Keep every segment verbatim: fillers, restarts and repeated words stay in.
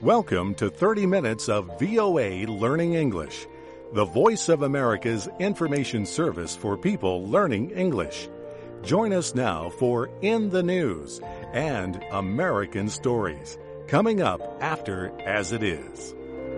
Welcome to thirty minutes of V O A Learning English, the voice of America's information service for people learning English. Join us now for In the News and American Stories, coming up after As It Is.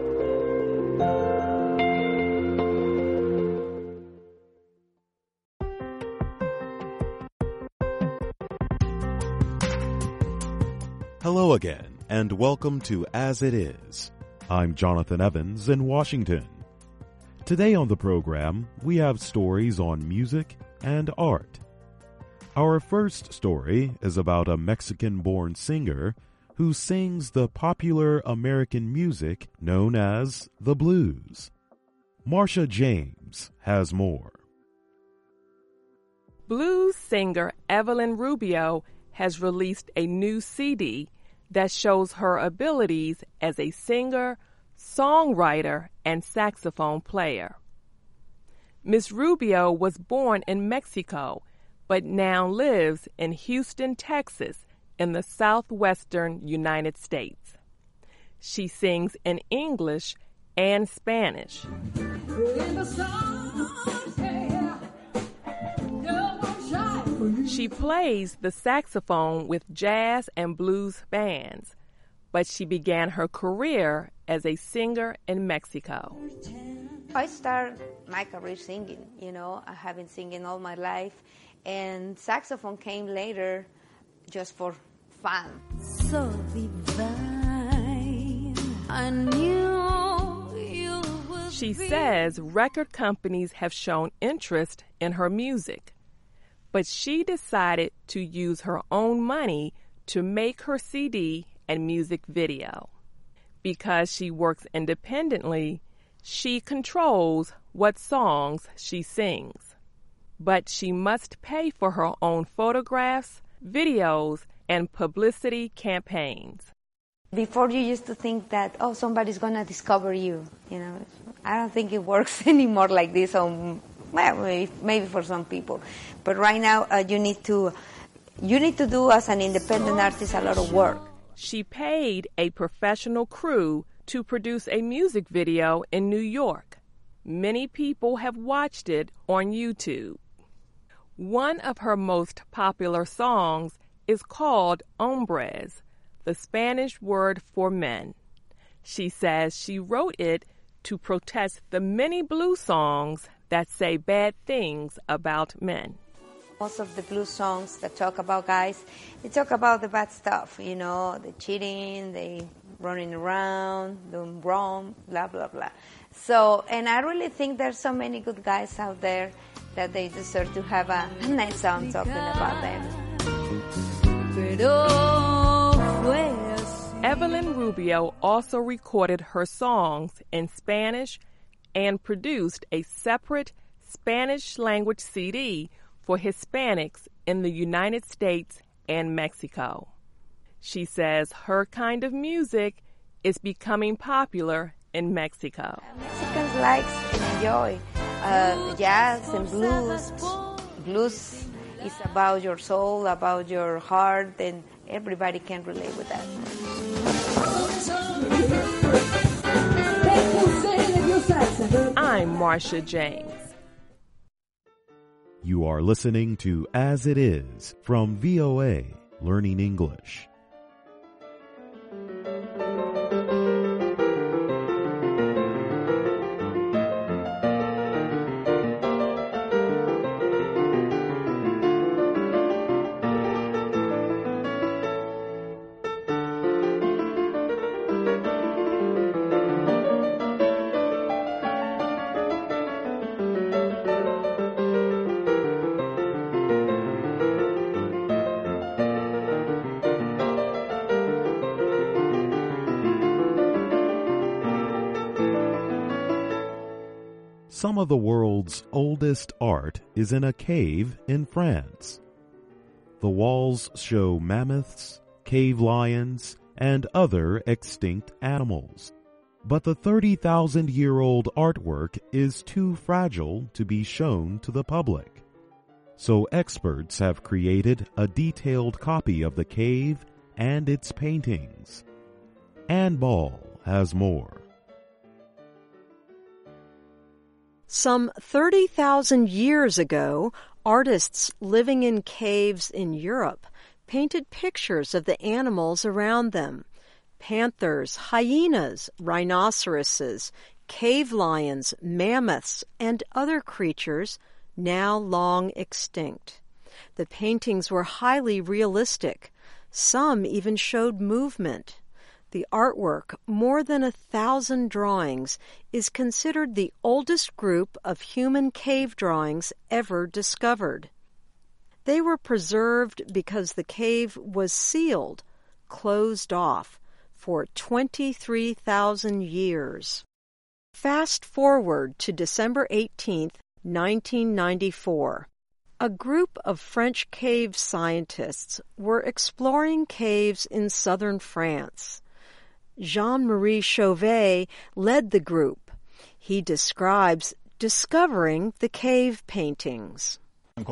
Hello again, and welcome to As It Is. I'm Jonathan Evans in Washington. Today on the program, we have stories on music and art. Our first story is about a Mexican-born singer who sings the popular American music known as the blues. Marcia James has more. Blues singer Evelyn Rubio has released a new C D that shows her abilities as a singer, songwriter, and saxophone player. Miss Rubio was born in Mexico, but now lives in Houston, Texas, in the southwestern United States. She sings in English and Spanish. She plays the saxophone with jazz and blues bands, but she began her career as a singer in Mexico. I started my career singing, you know. I have been singing all my life, and saxophone came later just for fun. So divine, I knew you would. She says record companies have shown interest in her music, but she decided to use her own money to make her C D and music video. Because she works independently, she controls what songs she sings. But she must pay for her own photographs, videos, and publicity campaigns. Before, you used to think that, oh, somebody's going to discover you. You know, I don't think it works anymore like this. On, well, maybe, maybe for some people. But right now, uh, you need to you need to do, as an independent artist, a lot of work. She paid a professional crew to produce a music video in New York. Many people have watched it on YouTube. One of her most popular songs is called Hombres, the Spanish word for men. She says she wrote it to protest the many blues songs that say bad things about men. Most of the blues songs that talk about guys, they talk about the bad stuff, you know, the cheating, the running around, doing wrong, blah, blah, blah. So, and I really think there's so many good guys out there that they deserve to have a nice song talking about them. Evelyn Rubio also recorded her songs in Spanish and produced a separate Spanish-language C D for Hispanics in the United States and Mexico. She says her kind of music is becoming popular in Mexico. Mexicans like and enjoy uh, jazz and blues. Blues is about your soul, about your heart, and everybody can relate with that. I'm Marcia James. You are listening to As It Is from V O A Learning English. Some of the world's oldest art is in a cave in France. The walls show mammoths, cave lions, and other extinct animals. But the thirty thousand year old artwork is too fragile to be shown to the public. So experts have created a detailed copy of the cave and its paintings. Ann Ball has more. Some thirty thousand years ago, artists living in caves in Europe painted pictures of the animals around them. Panthers, hyenas, rhinoceroses, cave lions, mammoths, and other creatures now long extinct. The paintings were highly realistic. Some even showed movement. The artwork, more than a thousand drawings, is considered the oldest group of human cave drawings ever discovered. They were preserved because the cave was sealed, closed off, for twenty-three thousand years. Fast forward to December eighteenth, nineteen ninety-four. A group of French cave scientists were exploring caves in southern France. Jean-Marie Chauvet led the group. He describes discovering the cave paintings. And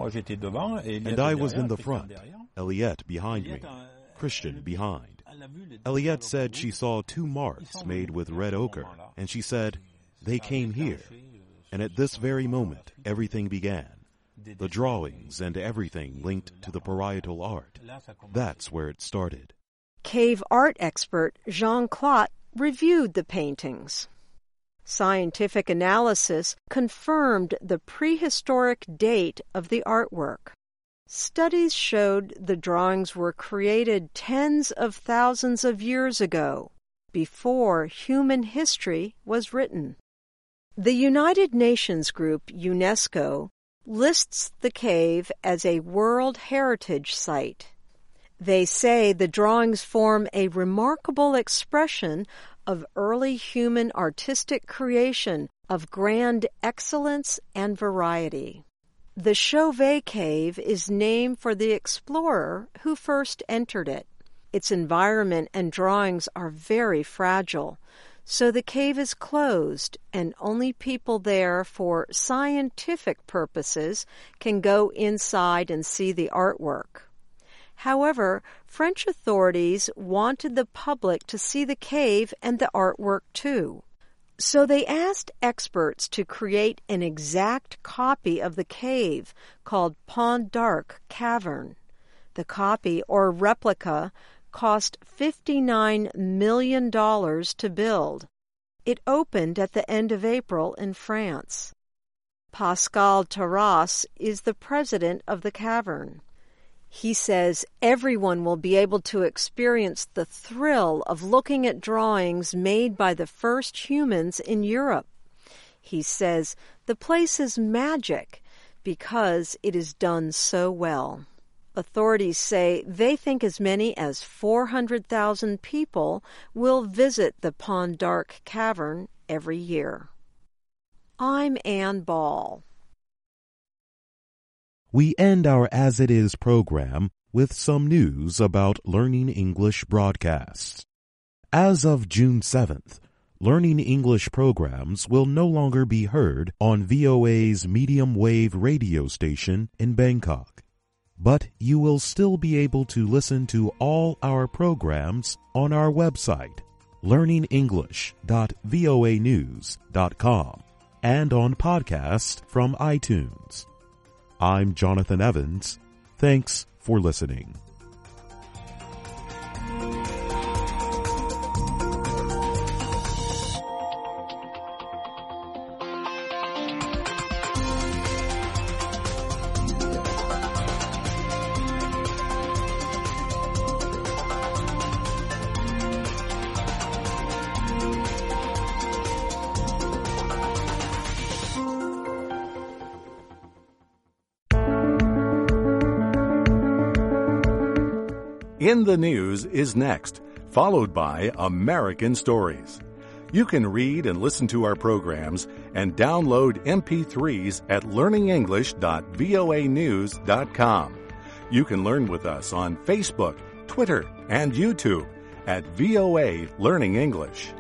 I was in the front, Eliette behind me, Christian behind. Eliette said she saw two marks made with red ochre, and she said, "They came here." And at this very moment, everything began. The drawings and everything linked to the parietal art. That's where it started. Cave art expert Jean Clot reviewed the paintings. Scientific analysis confirmed the prehistoric date of the artwork. Studies showed the drawings were created tens of thousands of years ago, before human history was written. The United Nations group, UNESCO, lists the cave as a World Heritage Site. They say the drawings form a remarkable expression of early human artistic creation of grand excellence and variety. The Chauvet Cave is named for the explorer who first entered it. Its environment and drawings are very fragile, so the cave is closed and only people there for scientific purposes can go inside and see the artwork. However, French authorities wanted the public to see the cave and the artwork too. So they asked experts to create an exact copy of the cave called Pont d'Arc Cavern. The copy, or replica, cost fifty-nine million dollars to build. It opened at the end of April in France. Pascal Terrasse is the president of the cavern. He says everyone will be able to experience the thrill of looking at drawings made by the first humans in Europe. He says the place is magic because it is done so well. Authorities say they think as many as four hundred thousand people will visit the Pont d'Arc Cavern every year. I'm Ann Ball. We end our As It Is program with some news about Learning English broadcasts. As of June seventh, Learning English programs will no longer be heard on V O A's medium wave radio station in Bangkok. But you will still be able to listen to all our programs on our website, learning english dot voa news dot com, and on podcast from iTunes. I'm Jonathan Evans. Thanks for listening. In the News is next, followed by American Stories. You can read and listen to our programs and download M P threes at learning english dot voa news dot com. You can learn with us on Facebook, Twitter, and YouTube at V O A Learning English.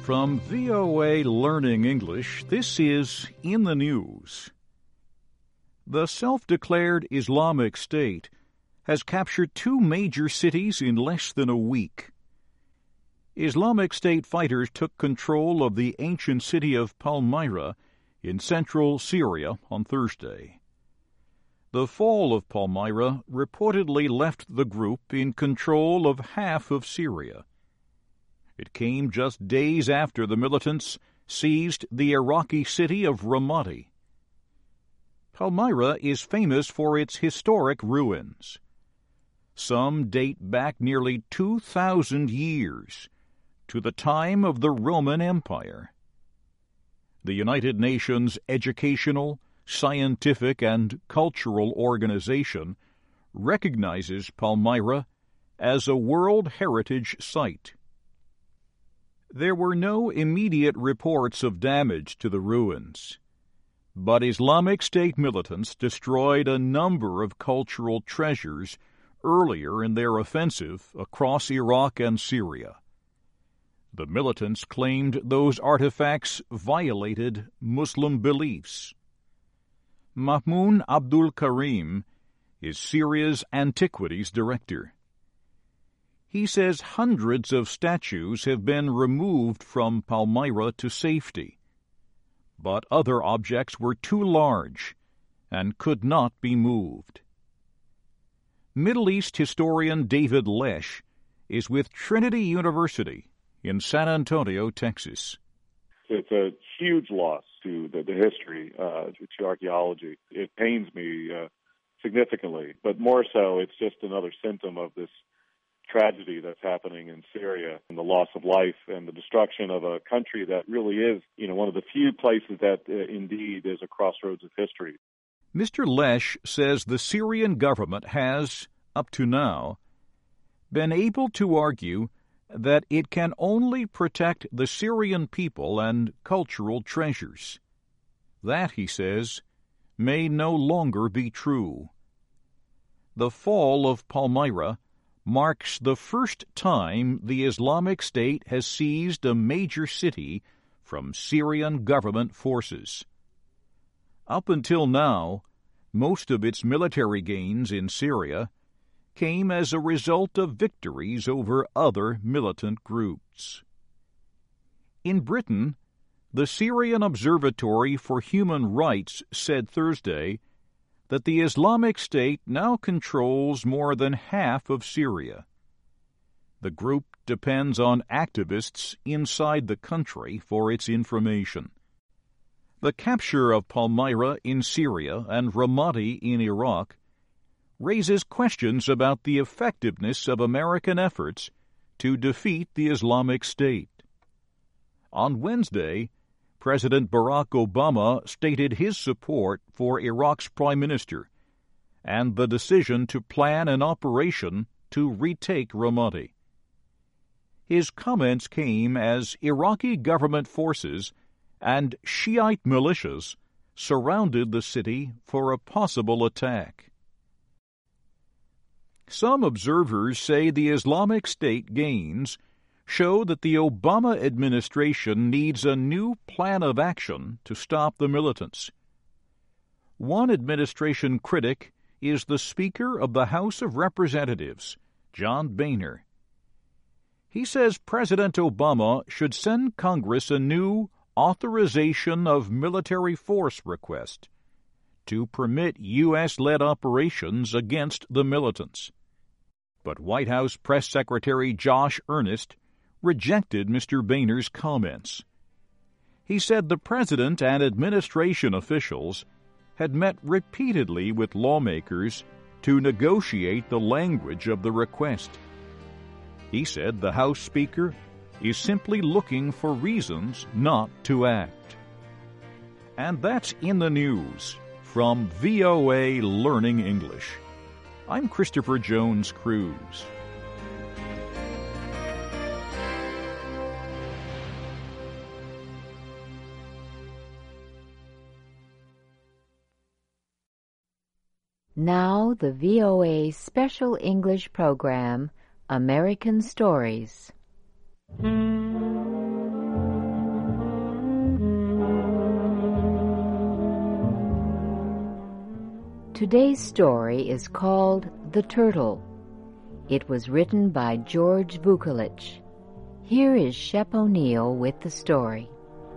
From V O A Learning English, this is In the News. The self-declared Islamic State has captured two major cities in less than a week. Islamic State fighters took control of the ancient city of Palmyra in central Syria on Thursday. The fall of Palmyra reportedly left the group in control of half of Syria. It came just days after the militants seized the Iraqi city of Ramadi. Palmyra is famous for its historic ruins. Some date back nearly two thousand years, to the time of the Roman Empire. The United Nations Educational, Scientific, and Cultural Organization recognizes Palmyra as a World Heritage Site. There were no immediate reports of damage to the ruins, but Islamic State militants destroyed a number of cultural treasures earlier in their offensive across Iraq and Syria. The militants claimed those artifacts violated Muslim beliefs. Mahmoud Abdul Karim is Syria's Antiquities Director. He says hundreds of statues have been removed from Palmyra to safety, but other objects were too large and could not be moved. Middle East historian David Lesh is with Trinity University in San Antonio, Texas. It's a huge loss to the, the history, uh, to archaeology. It pains me uh, significantly, but more so it's just another symptom of this tragedy that's happening in Syria and the loss of life and the destruction of a country that really is, you know, one of the few places that uh, indeed is a crossroads of history. Mister Lesh says the Syrian government has, up to now, been able to argue that it can only protect the Syrian people and cultural treasures. That, he says, may no longer be true. The fall of Palmyra marks the first time the Islamic State has seized a major city from Syrian government forces. Up until now, most of its military gains in Syria came as a result of victories over other militant groups. In Britain, the Syrian Observatory for Human Rights said Thursday that the Islamic State now controls more than half of Syria. The group depends on activists inside the country for its information. The capture of Palmyra in Syria and Ramadi in Iraq raises questions about the effectiveness of American efforts to defeat the Islamic State. On Wednesday, President Barack Obama stated his support for Iraq's prime minister and the decision to plan an operation to retake Ramadi. His comments came as Iraqi government forces and Shiite militias surrounded the city for a possible attack. Some observers say the Islamic State gains show that the Obama administration needs a new plan of action to stop the militants. One administration critic is the Speaker of the House of Representatives, John Boehner. He says President Obama should send Congress a new authorization of military force request to permit U S-led operations against the militants. But White House Press Secretary Josh Earnest rejected Mister Boehner's comments. He said the president and administration officials had met repeatedly with lawmakers to negotiate the language of the request. He said the House Speaker is simply looking for reasons not to act. And that's In the News from V O A Learning English. I'm Christopher Jones Cruz. Now the V O A Special English Program, American Stories. Today's story is called The Turtle. It was written by George Vukolich. Here is Shep O'Neill with the story.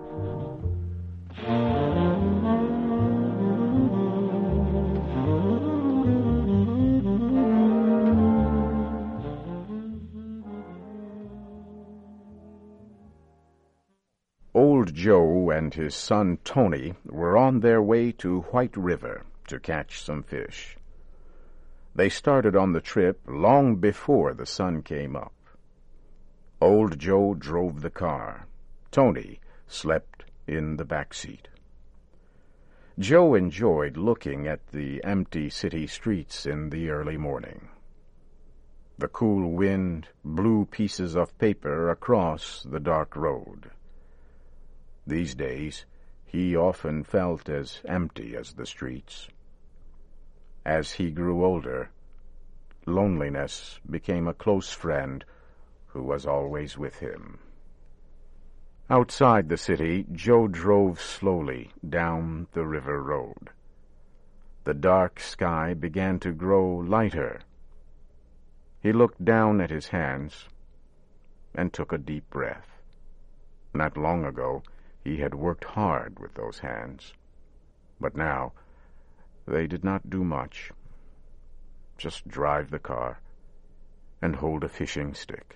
Old Joe and his son Tony were on their way to White River to catch some fish. They started on the trip long before the sun came up. Old Joe drove the car. Tony slept in the back seat. Joe enjoyed looking at the empty city streets in the early morning. The cool wind blew pieces of paper across the dark road. These days, he often felt as empty as the streets. As he grew older, loneliness became a close friend who was always with him. Outside the city, Joe drove slowly down the river road. The dark sky began to grow lighter. He looked down at his hands and took a deep breath. Not long ago, he had worked hard with those hands, but now they did not do much. Just drive the car and hold a fishing stick.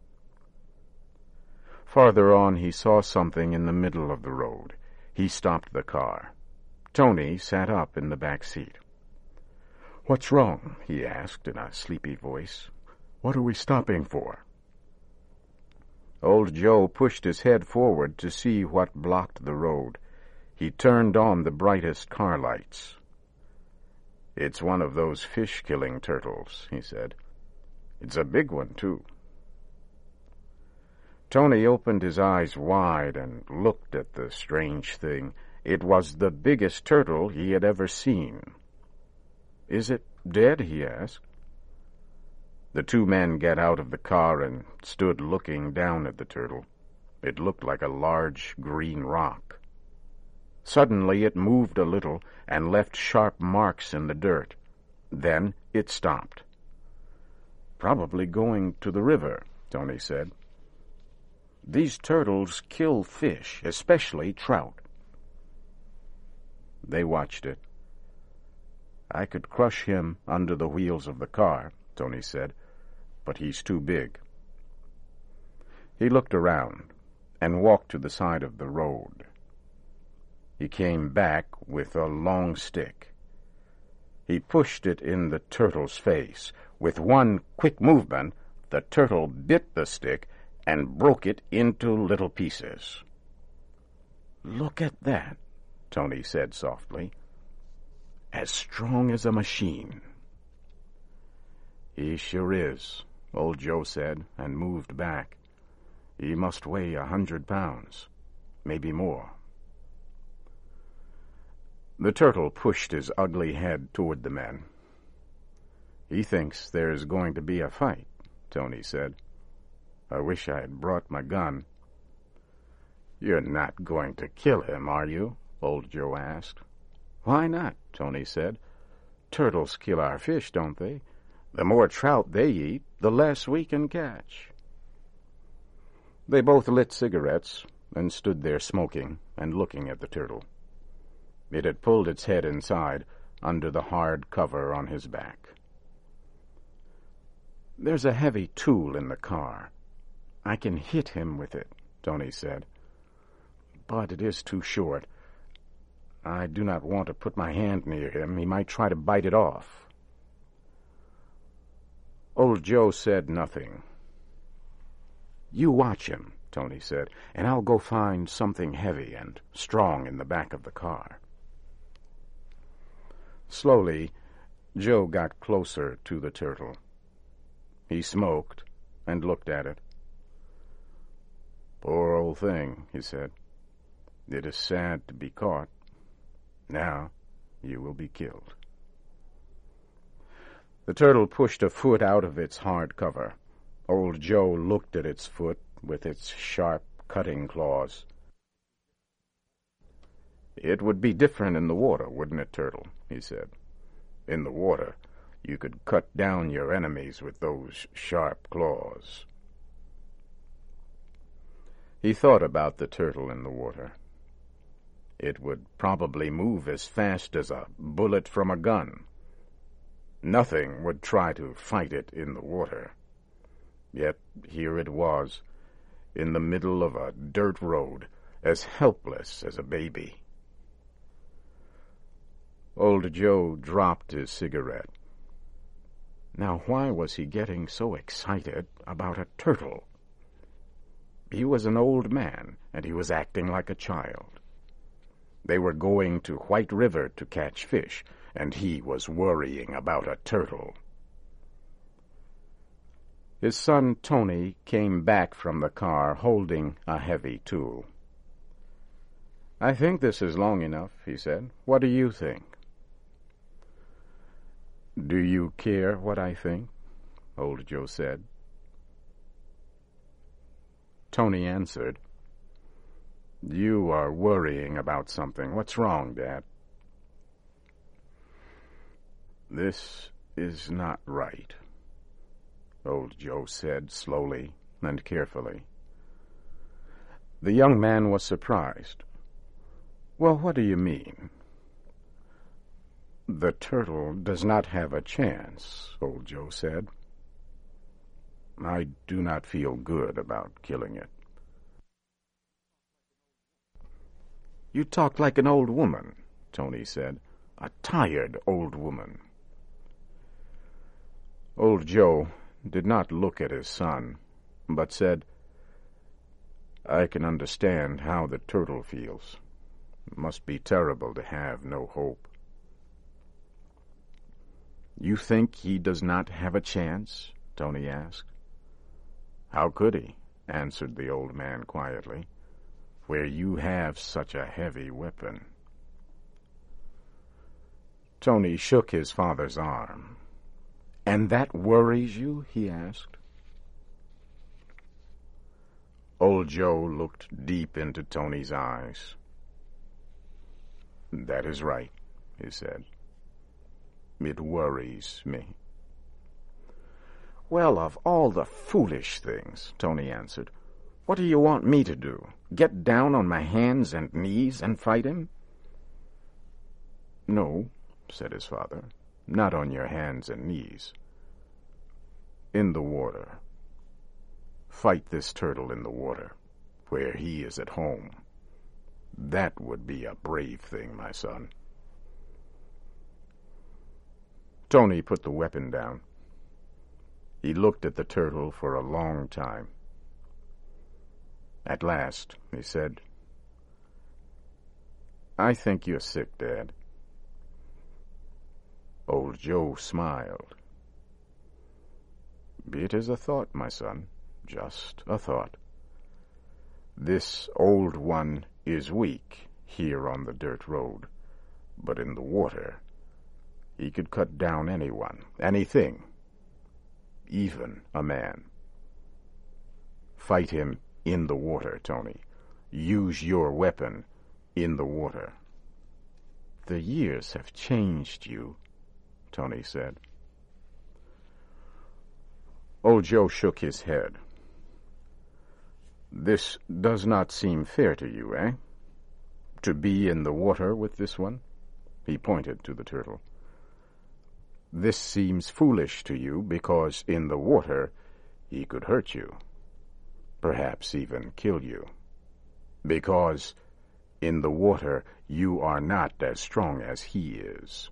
Farther on, he saw something in the middle of the road. He stopped the car. Tony sat up in the back seat. "What's wrong?" he asked in a sleepy voice. "What are we stopping for?" Old Joe pushed his head forward to see what blocked the road. He turned on the brightest car lights. "It's one of those fish-killing turtles," he said. "It's a big one, too." Tony opened his eyes wide and looked at the strange thing. It was the biggest turtle he had ever seen. "Is it dead?" he asked. The two men got out of the car and stood looking down at the turtle. It looked like a large green rock. Suddenly it moved a little and left sharp marks in the dirt. Then it stopped. "Probably going to the river," Tony said. "These turtles kill fish, especially trout." They watched it. "I could crush him under the wheels of the car," Tony said, "but he's too big." He looked around and walked to the side of the road. He came back with a long stick. He pushed it in the turtle's face. With one quick movement, the turtle bit the stick and broke it into little pieces. "Look at that," Tony said softly. "As strong as a machine." "He sure is," Old Joe said, and moved back. "He must weigh a hundred pounds, maybe more." The turtle pushed his ugly head toward the men. "He thinks there's going to be a fight," Tony said. "I wish I had brought my gun." "You're not going to kill him, are you?" Old Joe asked. "Why not?" Tony said. "Turtles kill our fish, don't they? The more trout they eat, the less we can catch." They both lit cigarettes and stood there smoking and looking at the turtle. It had pulled its head inside under the hard cover on his back. "There's a heavy tool in the car. I can hit him with it," Tony said. "But it is too short. I do not want to put my hand near him. He might try to bite it off." Old Joe said nothing. "You watch him," Tony said, "and I'll go find something heavy and strong in the back of the car." Slowly, Joe got closer to the turtle. He smoked and looked at it. "Poor old thing," he said. "It is sad to be caught. Now you will be killed." The turtle pushed a foot out of its hard cover. Old Joe looked at its foot with its sharp, cutting claws. "It would be different in the water, wouldn't it, Turtle?" he said. In the water, you could cut down your enemies with those sharp claws. He thought about the turtle in the water. It would probably move as fast as a bullet from a gun. Nothing would try to fight it in the water. Yet here it was, in the middle of a dirt road, as helpless as a baby. Old Joe dropped his cigarette. Now, why was he getting so excited about a turtle? He was an old man, and he was acting like a child. They were going to White River to catch fish, and he was worrying about a turtle. His son Tony came back from the car holding a heavy tool. "I think this is long enough," he said. "What do you think?" "Do you care what I think?" Old Joe said. Tony answered, "You are worrying about something. What's wrong, Dad?" "This is not right," Old Joe said slowly and carefully. The young man was surprised. "Well, what do you mean?" "The turtle does not have a chance," Old Joe said. "I do not feel good about killing it." "You talk like an old woman," Tony said. "A tired old woman." Old Joe did not look at his son, but said, "I can understand how the turtle feels. It must be terrible to have no hope." "You think he does not have a chance?" Tony asked. "How could he?" answered the old man quietly, "where you have such a heavy weapon." Tony shook his father's arm. "And that worries you?" he asked. Old Joe looked deep into Tony's eyes. "That is right," he said. "It worries me." "Well, of all the foolish things," Tony answered, "what do you want me to do? Get down on my hands and knees and fight him?" "No," said his father, "not on your hands and knees. In the water. Fight this turtle in the water, where he is at home. That would be a brave thing, my son." Tony put the weapon down. He looked at the turtle for a long time. At last, he said, "I think you're sick, Dad." Old Joe smiled. "It is a thought, my son, just a thought. This old one is weak here on the dirt road, but in the water he could cut down anyone, anything, even a man. Fight him in the water, Tony. Use your weapon in the water." "The years have changed you," Tony said. Old Joe shook his head. "This does not seem fair to you, eh? To be in the water with this one?" He pointed to the turtle. "This seems foolish to you because in the water he could hurt you, perhaps even kill you. Because in the water you are not as strong as he is."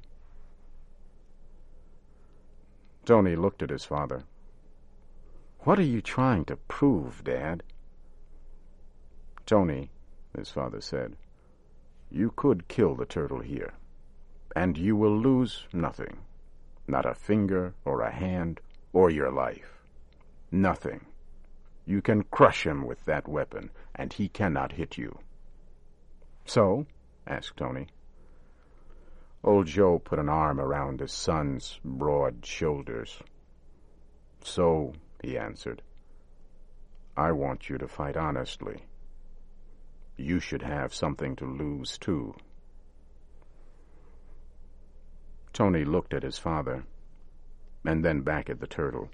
Tony looked at his father. "What are you trying to prove, Dad?" "Tony," his father said, "you could kill the turtle here, and you will lose nothing. Not a finger or a hand or your life. Nothing. You can crush him with that weapon, and he cannot hit you." "So?" asked Tony. Old Joe put an arm around his son's broad shoulders. "So," he answered, "I want you to fight honestly. You should have something to lose, too." Tony looked at his father, and then back at the turtle.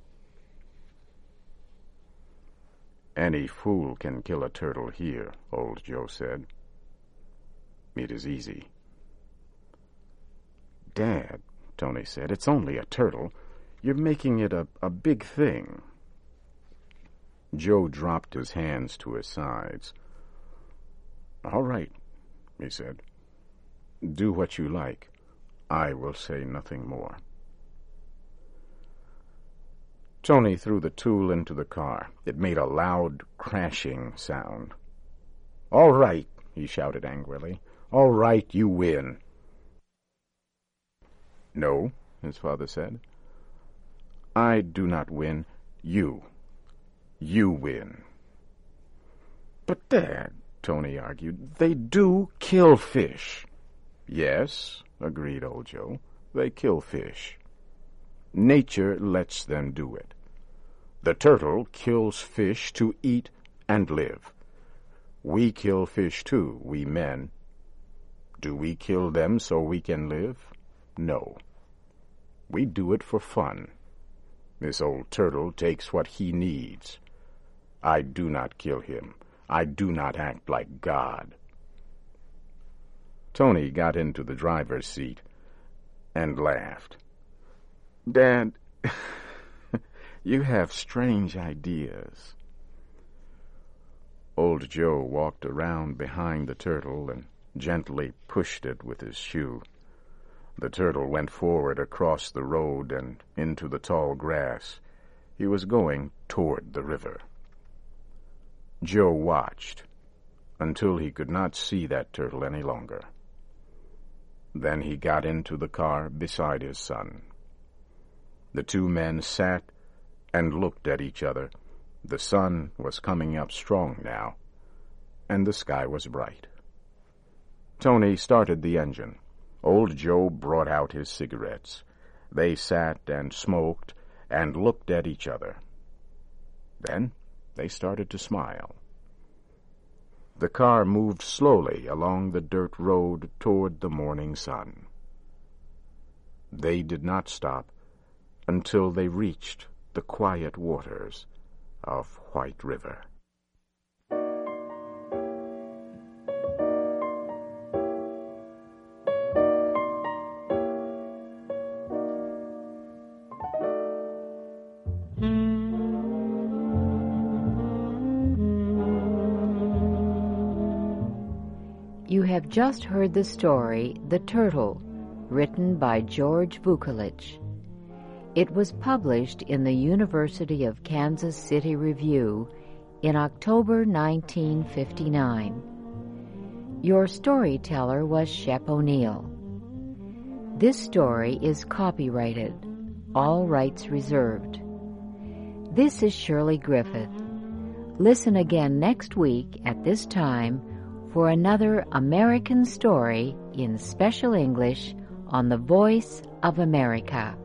"Any fool can kill a turtle here," old Joe said. "It is easy." "Dad," Tony said, "it's only a turtle. You're making it a, a big thing." Joe dropped his hands to his sides. "All right," he said. "Do what you like. I will say nothing more." Tony threw the tool into the car. It made a loud, crashing sound. "All right," he shouted angrily. "All right, you win." "No," his father said. "I do not win. You. You win." "But, Dad," Tony argued, "they do kill fish." "Yes," agreed old Joe, "they kill fish. Nature lets them do it. The turtle kills fish to eat and live. We kill fish too, we men. Do we kill them so we can live? No. We do it for fun. This old turtle takes what he needs. I do not kill him. I do not act like God." Tony got into the driver's seat and laughed. "Dad, you have strange ideas." Old Joe walked around behind the turtle and gently pushed it with his shoe. The turtle went forward across the road and into the tall grass. He was going toward the river. Joe watched until he could not see that turtle any longer. Then he got into the car beside his son. The two men sat and looked at each other. The sun was coming up strong now, and the sky was bright. Tony started the engine. Old Joe brought out his cigarettes. They sat and smoked and looked at each other. Then they started to smile. The car moved slowly along the dirt road toward the morning sun. They did not stop until they reached the quiet waters of White River. You have just heard the story, The Turtle, written by George Vukolich. It was published in the University of Kansas City Review in October nineteen fifty-nine. Your storyteller was Shep O'Neill. This story is copyrighted, all rights reserved. This is Shirley Griffith. Listen again next week at this time for another American story in special English on the Voice of America.